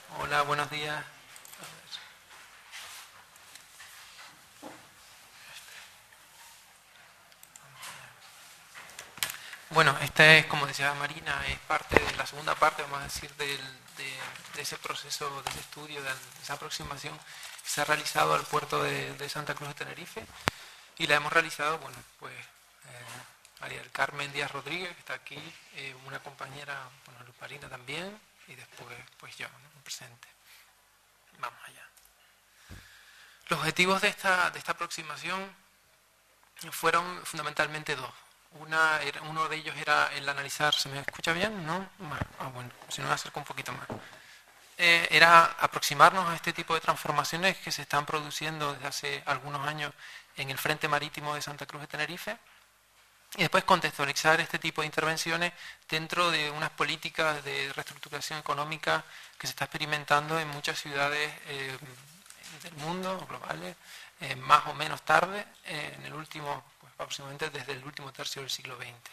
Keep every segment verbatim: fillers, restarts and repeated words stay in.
Hola, buenos días. Bueno, esta es, como decía Marina, es parte de la segunda parte, vamos a decir, del, de, de ese proceso, de ese estudio, de esa aproximación que se ha realizado al puerto de, de Santa Cruz de Tenerife, y la hemos realizado, bueno, pues eh, María del Carmen Díaz Rodríguez, que está aquí, eh, una compañera, bueno, Luz Marina también, y después, pues yo, ¿no? Presente. Vamos allá. Los objetivos de esta, de esta aproximación fueron fundamentalmente dos. Una era, uno de ellos era el analizar, ¿se me escucha bien? ¿No? Ah, bueno, si no me acerco un poquito más. Eh, era aproximarnos a este tipo de transformaciones que se están produciendo desde hace algunos años en el frente marítimo de Santa Cruz de Tenerife, y después contextualizar este tipo de intervenciones dentro de unas políticas de reestructuración económica que se está experimentando en muchas ciudades eh, del mundo, globales, eh, más o menos tarde, eh, en el último, pues, aproximadamente desde el último tercio del siglo veinte.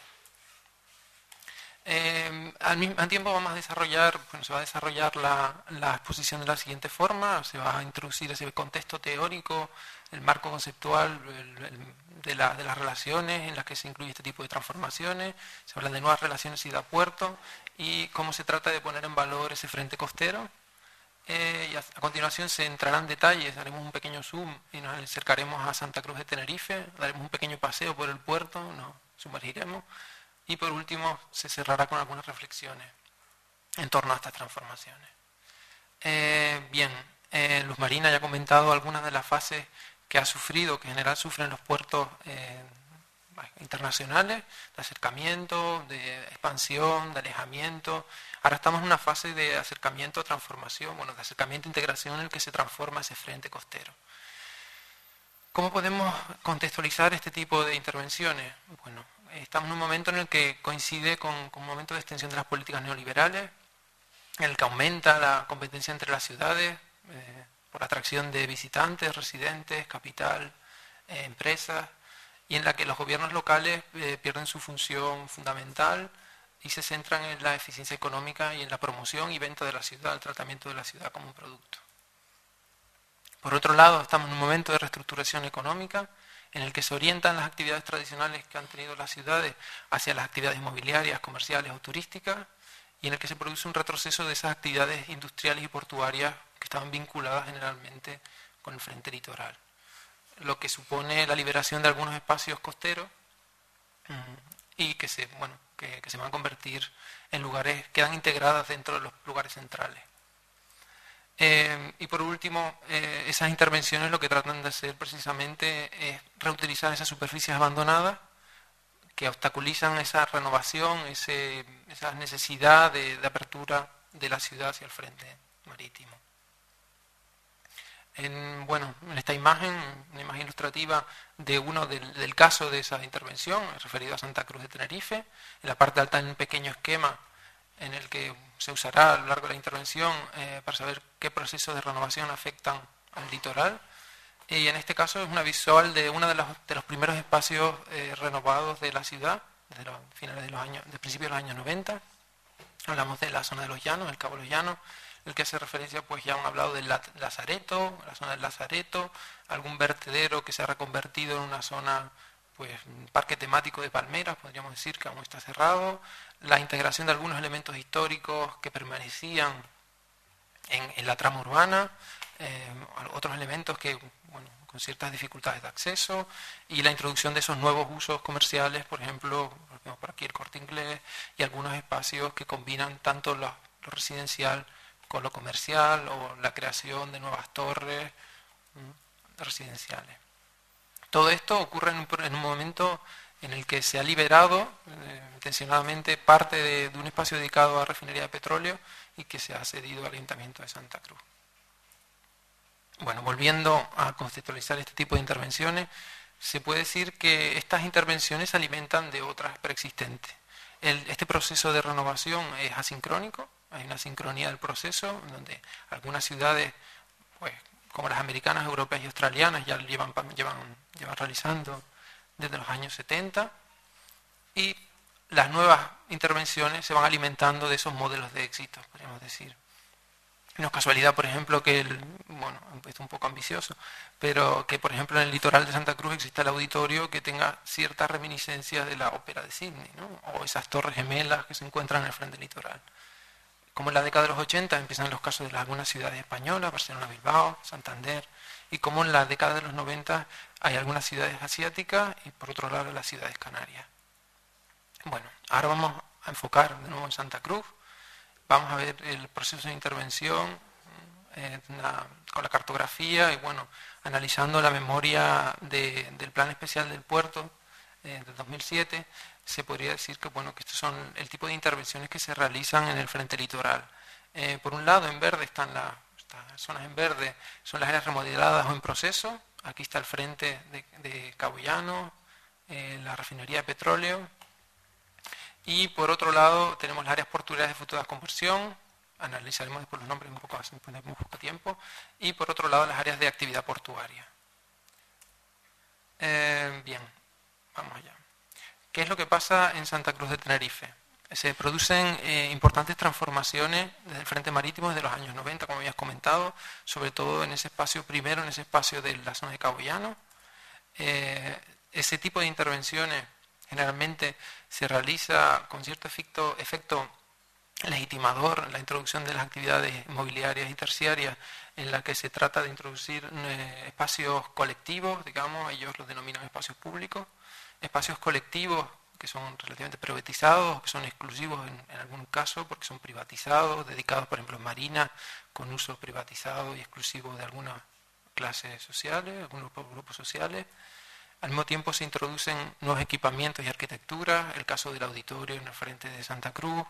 Eh, al mismo tiempo vamos a desarrollar, bueno, se va a desarrollar la, la exposición de la siguiente forma, se va a introducir ese contexto teórico, el marco conceptual el, el, de, la, de las relaciones en las que se incluye este tipo de transformaciones, se habla de nuevas relaciones ciudad-puerto y cómo se trata de poner en valor ese frente costero. Eh, y a, a continuación se entrarán detalles, haremos un pequeño zoom y nos acercaremos a Santa Cruz de Tenerife, daremos un pequeño paseo por el puerto, nos sumergiremos. Y por último, se cerrará con algunas reflexiones en torno a estas transformaciones. Eh, bien, eh, Luz Marina ya ha comentado algunas de las fases que ha sufrido, que en general sufren los puertos eh, internacionales, de acercamiento, de expansión, de alejamiento. Ahora estamos en una fase de acercamiento, transformación, bueno, de acercamiento e integración en el que se transforma ese frente costero. ¿Cómo podemos contextualizar este tipo de intervenciones? Bueno, estamos en un momento en el que coincide con, con un momento de extensión de las políticas neoliberales, en el que aumenta la competencia entre las ciudades eh, por atracción de visitantes, residentes, capital, eh, empresas, y en la que los gobiernos locales eh, pierden su función fundamental y se centran en la eficiencia económica y en la promoción y venta de la ciudad, el tratamiento de la ciudad como un producto. Por otro lado, estamos en un momento de reestructuración económica en el que se orientan las actividades tradicionales que han tenido las ciudades hacia las actividades inmobiliarias, comerciales o turísticas, y en el que se produce un retroceso de esas actividades industriales y portuarias que estaban vinculadas generalmente con el frente litoral, lo que supone la liberación de algunos espacios costeros y que se, bueno, que, que se van a convertir en lugares, quedan integradas dentro de los lugares centrales. Eh, y por último, eh, esas intervenciones lo que tratan de hacer precisamente es reutilizar esas superficies abandonadas que obstaculizan esa renovación, ese, esa necesidad de, de apertura de la ciudad hacia el frente marítimo. En, bueno, en esta imagen, una imagen ilustrativa de uno del, del caso de esa intervención, referido a Santa Cruz de Tenerife, en la parte alta en un pequeño esquema en el que se usará a lo largo de la intervención eh, para saber qué procesos de renovación afectan al litoral. Y en este caso es una visual de uno de los, de los primeros espacios eh, renovados de la ciudad, desde los finales de los años, de principios de los años noventa. Hablamos de la zona de los Llanos, el Cabo de los Llanos, el que hace referencia, pues ya han hablado del Lazareto, la zona del Lazareto, algún vertedero que se ha reconvertido en una zona, pues parque temático de palmeras, podríamos decir que aún está cerrado, la integración de algunos elementos históricos que permanecían en, en la trama urbana, eh, otros elementos que, bueno, con ciertas dificultades de acceso, y la introducción de esos nuevos usos comerciales, por ejemplo, vemos por aquí el Corte Inglés, y algunos espacios que combinan tanto lo, lo residencial con lo comercial, o la creación de nuevas torres ¿no? residenciales. Todo esto ocurre en un, en un momento en el que se ha liberado eh, intencionadamente parte de, de un espacio dedicado a refinería de petróleo y que se ha cedido al Ayuntamiento de Santa Cruz. Bueno, volviendo a contextualizar este tipo de intervenciones, se puede decir que estas intervenciones se alimentan de otras preexistentes. El, este proceso de renovación es asincrónico, hay una sincronía del proceso, donde algunas ciudades, pues, como las americanas, europeas y australianas, ya lo llevan, llevan, llevan realizando desde los años setenta, y las nuevas intervenciones se van alimentando de esos modelos de éxito, podríamos decir. No es casualidad, por ejemplo, que el, bueno, esto es un poco ambicioso, pero que, por ejemplo, en el litoral de Santa Cruz exista el auditorio que tenga ciertas reminiscencias de la ópera de Sydney, ¿no? O esas torres gemelas que se encuentran en el frente litoral. Como en la década de los ochenta empiezan los casos de algunas ciudades españolas, Barcelona, Bilbao, Santander, y como en la década de los noventa hay algunas ciudades asiáticas y por otro lado las ciudades canarias. Bueno, ahora vamos a enfocar de nuevo en Santa Cruz. Vamos a ver el proceso de intervención eh, la, con la cartografía y bueno, analizando la memoria de, del Plan Especial del Puerto eh, del dos mil siete, se podría decir que bueno que estos son el tipo de intervenciones que se realizan en el frente litoral. Eh, por un lado, en verde están las, estas zonas en verde, son las áreas remodeladas o en proceso. Aquí está el frente de, de Cabo Llano, eh, la refinería de petróleo. Y por otro lado tenemos las áreas portuarias de futura conversión, analizaremos después los nombres un poco, en muy poco tiempo, y por otro lado las áreas de actividad portuaria. Eh, bien, vamos allá. ¿Qué es lo que pasa en Santa Cruz de Tenerife? Se producen eh, importantes transformaciones desde el frente marítimo desde los años noventa, como habías comentado, sobre todo en ese espacio, primero en ese espacio de la zona de Cabo Llano. Eh, ese tipo de intervenciones generalmente se realiza con cierto efecto, efecto legitimador, la introducción de las actividades inmobiliarias y terciarias, en la que se trata de introducir eh, espacios colectivos, digamos, ellos los denominan espacios públicos, espacios colectivos que son relativamente privatizados, que son exclusivos en, en algún caso porque son privatizados, dedicados por ejemplo a marinas con uso privatizado y exclusivo de algunas clases sociales, algunos grupos sociales. Al mismo tiempo se introducen nuevos equipamientos y arquitectura, el caso del auditorio en el frente de Santa Cruz,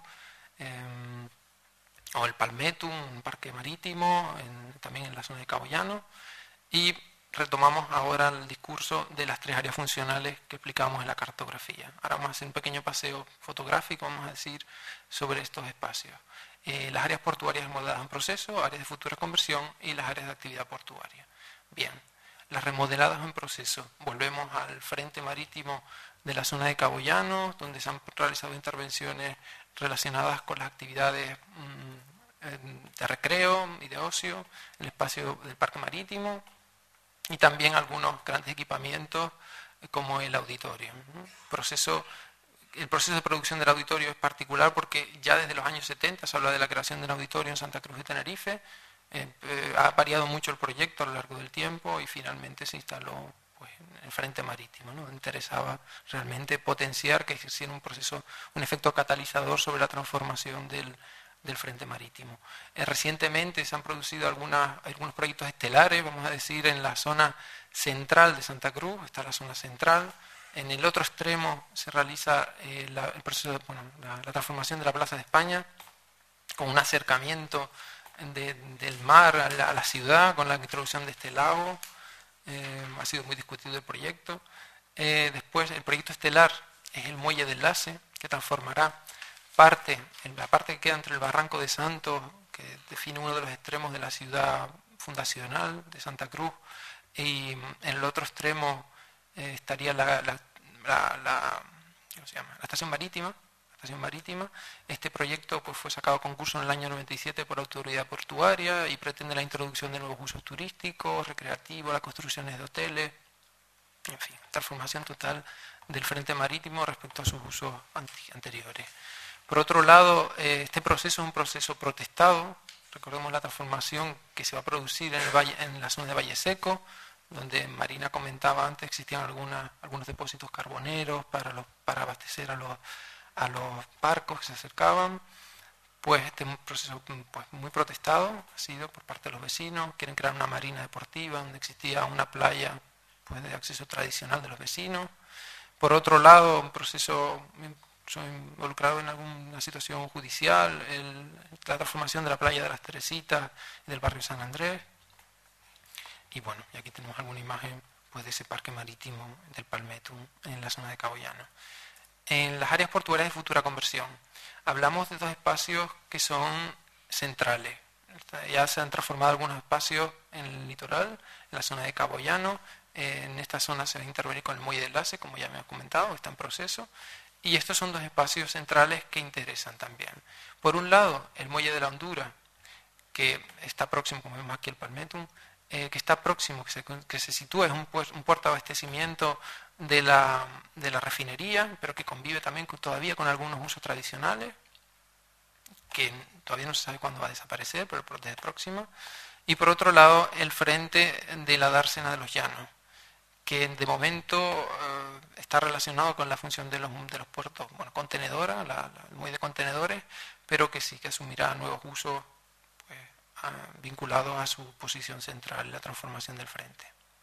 eh, o el Palmetum, un parque marítimo, en, también en la zona de Cabo Llano, y retomamos ahora el discurso de las tres áreas funcionales que explicamos en la cartografía. Ahora vamos a hacer un pequeño paseo fotográfico, vamos a decir, sobre estos espacios. Eh, las áreas portuarias remodeladas en proceso, áreas de futura conversión y las áreas de actividad portuaria. Bien. Las remodeladas en proceso. Volvemos al frente marítimo de la zona de Cabo Llano, donde se han realizado intervenciones relacionadas con las actividades mmm, de recreo y de ocio, el espacio del parque marítimo y también algunos grandes equipamientos como el auditorio. Proceso, el proceso de producción del auditorio es particular porque ya desde los años setenta se habla de la creación del auditorio en Santa Cruz de Tenerife. Eh, eh, ha variado mucho el proyecto a lo largo del tiempo y finalmente se instaló pues, en el frente marítimo, ¿no? Interesaba realmente potenciar que ejerciera un proceso, un efecto catalizador sobre la transformación del, del frente marítimo. Eh, recientemente se han producido algunas, algunos proyectos estelares, vamos a decir, en la zona central de Santa Cruz, está la zona central. En el otro extremo se realiza eh, la, el proceso de, bueno, la, la transformación de la Plaza de España con un acercamiento De, del mar a la, a la ciudad con la introducción de este lago. Eh, ha sido muy discutido el proyecto. Eh, después el proyecto estelar es el muelle de enlace que transformará parte, en la parte que queda entre el Barranco de Santos, que define uno de los extremos de la ciudad fundacional de Santa Cruz, y en el otro extremo eh, estaría la, la, la, la, ¿cómo se llama? la estación marítima. Estación marítima. Este proyecto pues, fue sacado a concurso en el año noventa y siete por la autoridad portuaria y pretende la introducción de nuevos usos turísticos, recreativos, las construcciones de hoteles, en fin, transformación total del frente marítimo respecto a sus usos anteriores. Por otro lado, eh, este proceso es un proceso protestado. Recordemos la transformación que se va a producir en, el valle, en la zona de Valle Seco, donde Marina comentaba antes existían algunas, algunos depósitos carboneros para, los, para abastecer a los a los barcos que se acercaban. Pues este es un proceso pues, muy protestado, ha sido por parte de los vecinos. Quieren crear una marina deportiva donde existía una playa pues, de acceso tradicional de los vecinos. Por otro lado, un proceso involucrado en alguna situación judicial, el, la transformación de la playa de las Teresitas y del barrio San Andrés. Y bueno, y aquí tenemos alguna imagen pues, de ese parque marítimo del Palmetum en la zona de Cabo Llano. En las áreas portuarias de futura conversión, hablamos de dos espacios que son centrales. Ya se han transformado algunos espacios en el litoral, en la zona de Cabo Llano. En esta zona se va a intervenir con el muelle de enlace, como ya me he comentado, está en proceso. Y estos son dos espacios centrales que interesan también. Por un lado, el muelle de la Hondura, que está próximo, como vemos aquí el Palmetum, eh, que está próximo, que se, que se sitúa, es un, un puerto de abastecimiento de la, de la refinería, pero que convive también con, todavía con algunos usos tradicionales, que todavía no se sabe cuándo va a desaparecer, pero desde próximo. Y por otro lado, el frente de la dársena de los llanos, que de momento eh, está relacionado con la función de los, de los puertos, bueno, contenedora, la, la, el muelle de contenedores, pero que sí que asumirá nuevos usos pues, a, vinculados a su posición central y la transformación del frente.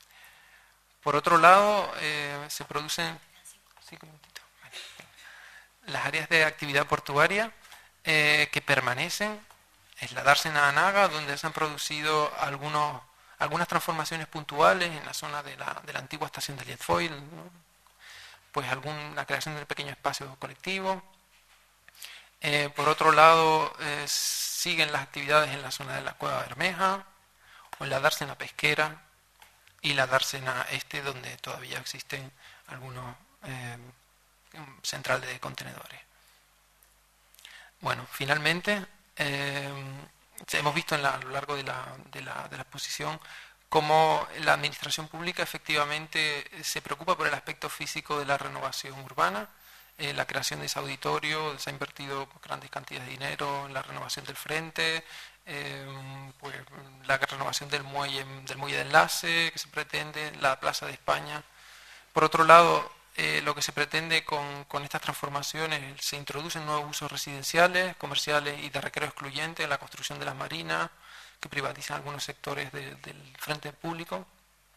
Por otro lado, eh, se producen cinco minutitos, bueno, las áreas de actividad portuaria eh, que permanecen, es la dársena Anaga, donde se han producido algunos algunas transformaciones puntuales en la zona de la, de la antigua estación de Lietfoil, ¿no? Pues algún, la creación de pequeños espacios colectivos. Eh, por otro lado, eh, siguen las actividades en la zona de la Cueva Bermeja, o en la dársena pesquera, y la dársena este, donde todavía existen algunos eh, centrales de contenedores. Bueno, finalmente, eh, hemos visto en la, a lo largo de la, de, la, de la exposición cómo la administración pública efectivamente se preocupa por el aspecto físico de la renovación urbana, eh, la creación de ese auditorio, se ha invertido grandes cantidades de dinero en la renovación del frente, eh, pues, la renovación del muelle, del muelle de enlace que se pretende, la Plaza de España. Por otro lado, Eh, lo que se pretende con, con estas transformaciones, se introducen nuevos usos residenciales, comerciales y de recreo excluyente en la construcción de las marinas, que privatizan algunos sectores de, del frente público.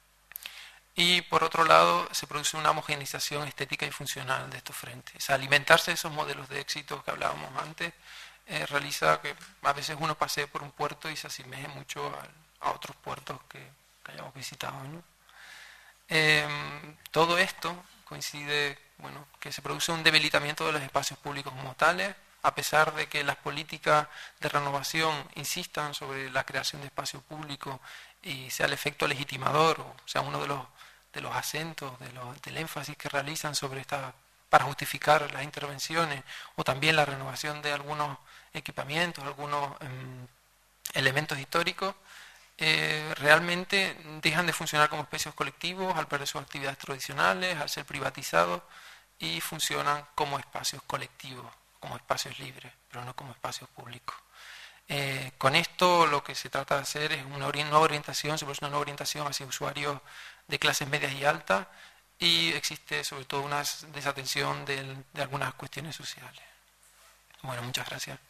Y por otro lado, se produce una homogenización estética y funcional de estos frentes. O sea, alimentarse de esos modelos de éxito que hablábamos antes, eh, realiza que a veces uno pase por un puerto y se asemeje mucho a, a otros puertos que, que hayamos visitado, ¿no? Eh, todo esto coincide, bueno, que se produce un debilitamiento de los espacios públicos como tales, a pesar de que las políticas de renovación insistan sobre la creación de espacio público y sea el efecto legitimador, o sea uno de los, de los acentos, de los, del énfasis que realizan sobre esta, para justificar las intervenciones, o también la renovación de algunos equipamientos, algunos eh, elementos históricos, Eh, realmente dejan de funcionar como espacios colectivos al perder sus actividades tradicionales, al ser privatizados, y funcionan como espacios colectivos, como espacios libres, pero no como espacios públicos. Eh, con esto lo que se trata de hacer es una nueva orientación, se produce una nueva orientación hacia usuarios de clases medias y altas, y existe sobre todo una desatención de, de algunas cuestiones sociales. Bueno, muchas gracias.